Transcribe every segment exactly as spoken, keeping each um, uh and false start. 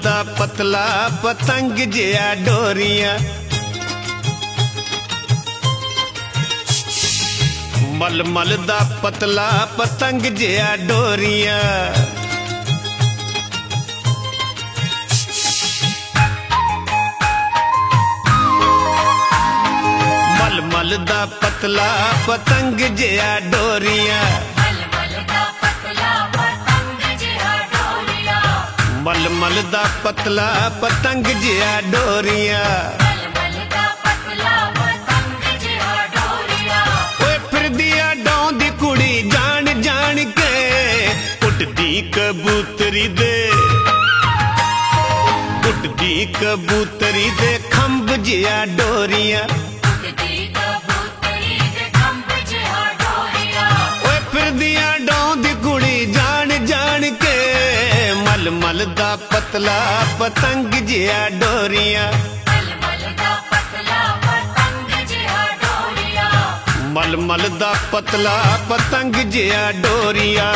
दा पतला पतंग जिया डोरियां मलमल दा पतला पतंग जिया डोरियां मलमल दा पतला पतंग जिया डोरियां मलमल दा पतला पतंग जिया डोरियां ओए फिरदिया डौंदी कुड़ी जान जान के उड़दी कबूतरी दे उड़दी कबूतरी दे खंभ जिया डोरियां ओए फिरदिया डौंदी कुड़ी जान जान के मलमल दा पतला पतंग जिया डोरियां मलमल दा पतला पतंग जिया डोरियां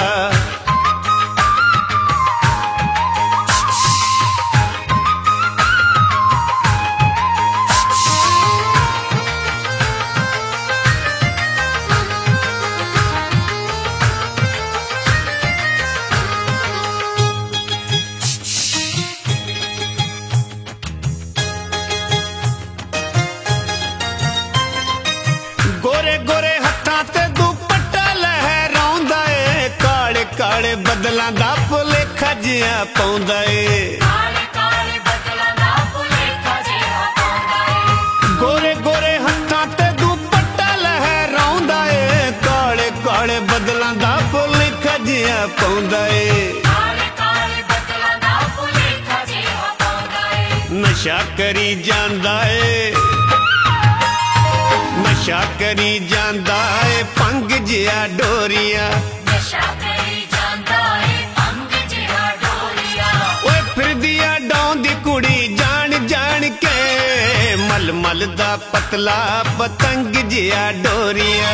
गोरे गोरे हत्थां ते दुपट्टा लहराउंदा ए काले काले बदलां दा भुलेखा जिहा पाउंदा ए गोरे गोरे हत्थां ते दुपट्टा लहराउंदा ए काले काले बदलां दा भुलेखा जिहा पाउंदा ए नशा करी जांदा ए नशा करी जांदा है पंग जिया डोरियां ओए फिरदिया डौंदी कुड़ी जान जान के मलमल दा पतला पतंग जिया डोरियां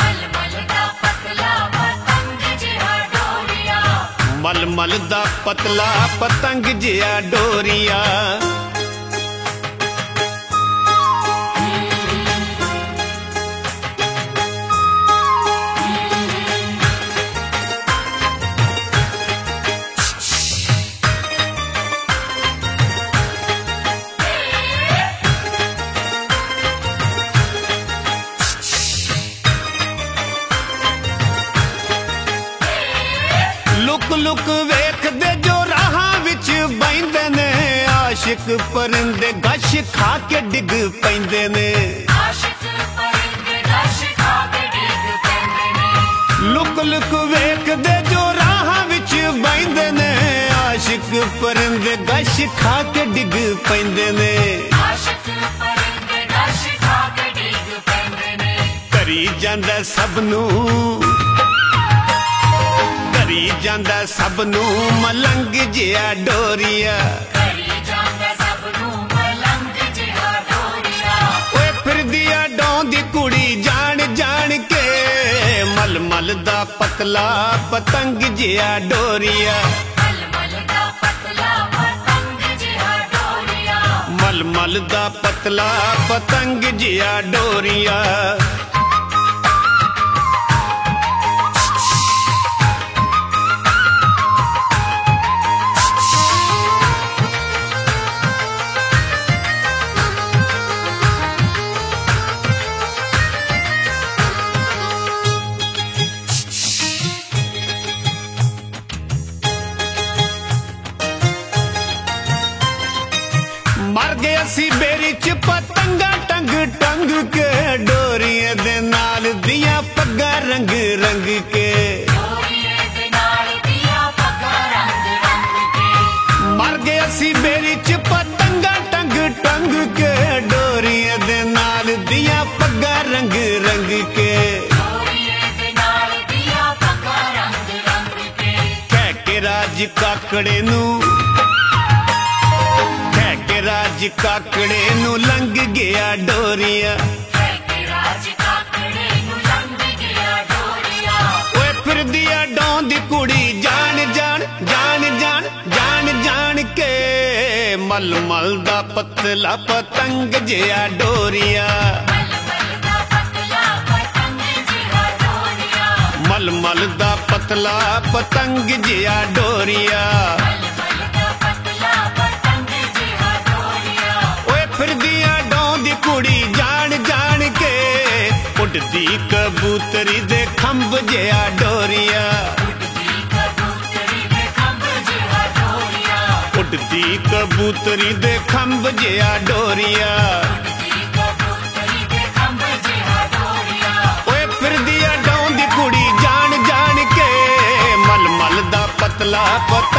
मलमल दा पतला पतंग जिया डोरियां लुक लुक वेखदे जो राहां विच बैंदे ने आशिक परिंदे गश खा के डिग पैंदे ने लुक लुक वेखदे जो राहां विच बैंदे ने आशिक परिंदे गश खा के डिग पैंदे ने करी जांदा सबनू करी जांदा सबनू मलंग जिया डोरियां ओए फिरदिया डौंदी कुड़ी जान जान के मलमल दा पतला पतंग जिया डोरियां मलमल दा पतला पतंग जिया डोरियां मर गए असी बेरी च पतंगा टंग टंग के डोरियां दे नाल दियां पग्गां रंग रंग के मर गए असी बेरी च पतंगा टंग टंग के डोरियां दे नाल दियां पग्गां रंग रंग के कह के राज काकड़े नू राज काकड़े नू लंघ गया डोरियां ओए फिरदिया डौंदी कुड़ी जान जान जान जान जान जान के मल मल दा पतला पतंग जिया डोरिया मल मल दा पतला पतंग जिया डोरिया ओए फिरदिया डौंदी कुड़ी जान जान के उड़दी कबूतरी दे खंभ जिया डोरिया उड़दी कबूतरी दे खंभ जिया डोरिया ओए फिरदिया डौंदी कुड़ी जान जान के मल मल दा पतला पतला